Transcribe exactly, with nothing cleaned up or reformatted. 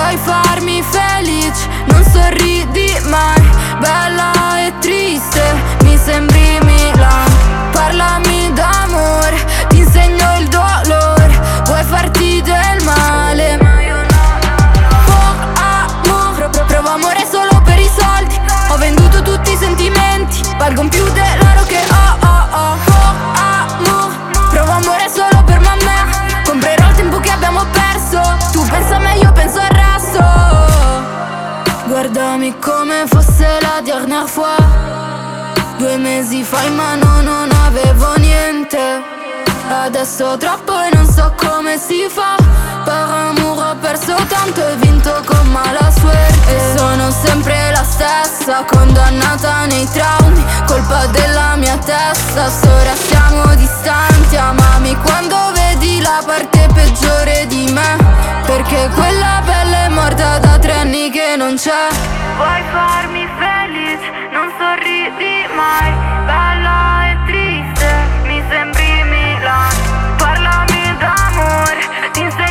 Vuoi farmi felice, non sorridi mai. Bella e triste, mi sembri Milan. Parlami d'amore, ti insegno il dolore. Vuoi farti del male, ma io no. Oh, amore, provo amore solo per i soldi. Ho venduto tutti i sentimenti, valgono più dell'oro che ho, oh, oh. Oh, amore, provo amore solo per me. Comprerò il tempo che abbiamo perso. Tu pensa a me, io penso al resto. Guardami come fosse la dernière fois. Due mesi fa in mano non avevo niente. Adesso ho troppo e non so come si fa. Per amore ho perso tanto e vinto con mala suerte. E sono sempre la stessa, condannata nei traumi. Colpa della mia testa, ora siamo distanti. Amami quando vedi la parte peggiore di me, perché quella bella è morta da tre anni che non c'è. Vuoi farmi felice, non sorridi mai. Bella e triste, mi sembri Milan. Parlami d'amore, ti insegno